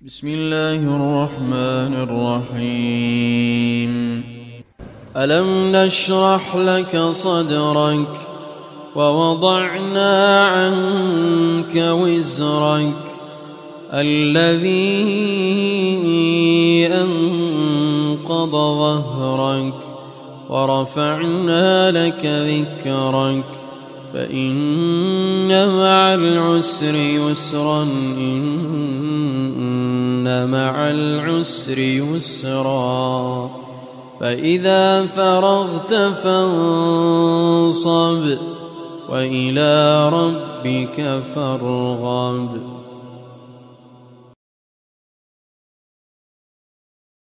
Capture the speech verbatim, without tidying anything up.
بسم الله الرحمن الرحيم. ألم نشرح لك صدرك ووضعنا عنك وزرك الذي أنقض ظهرك ورفعنا لك ذكرك فإن مع العسر يسرا إن مع العسر يسرا فإذا فرغت فانصب وإلى ربك فارغب.